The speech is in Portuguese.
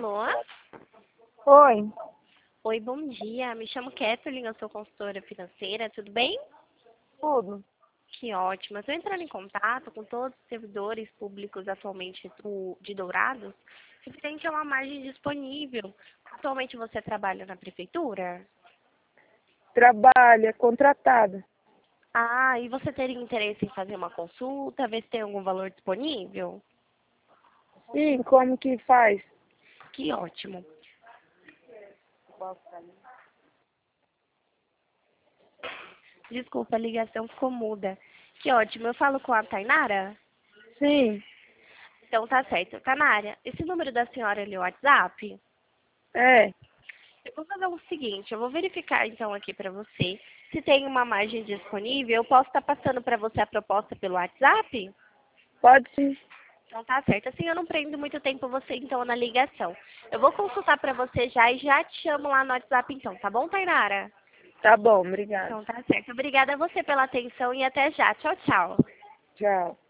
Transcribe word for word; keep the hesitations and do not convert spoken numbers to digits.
Alô? Oi. Oi, bom dia. Me chamo Kathleen, eu sou consultora financeira, tudo bem? Tudo. Que ótimo. Eu estou entrando em contato com todos os servidores públicos atualmente do- de Dourados, referente a uma margem disponível. Atualmente você trabalha na prefeitura? Trabalha, contratada. Ah, e você teria interesse em fazer uma consulta, ver se tem algum valor disponível? Sim, como que faz? Que ótimo. Desculpa, a ligação ficou muda. Que ótimo. Eu falo com a Tainara? Sim, Então tá certo. Tainara, esse número da senhora ali é o WhatsApp? é. Eu vou fazer o seguinte, eu vou verificar então aqui para você se tem uma margem disponível. Eu posso estar passando para você a proposta pelo WhatsApp? Pode sim. Então tá certo. Assim eu não prendo muito tempo você então na ligação. Eu vou consultar para você já e já te chamo lá no WhatsApp então, tá bom, Tainara? Tá bom, obrigada. Então tá certo. Obrigada a você pela atenção e até já. Tchau, tchau. Tchau.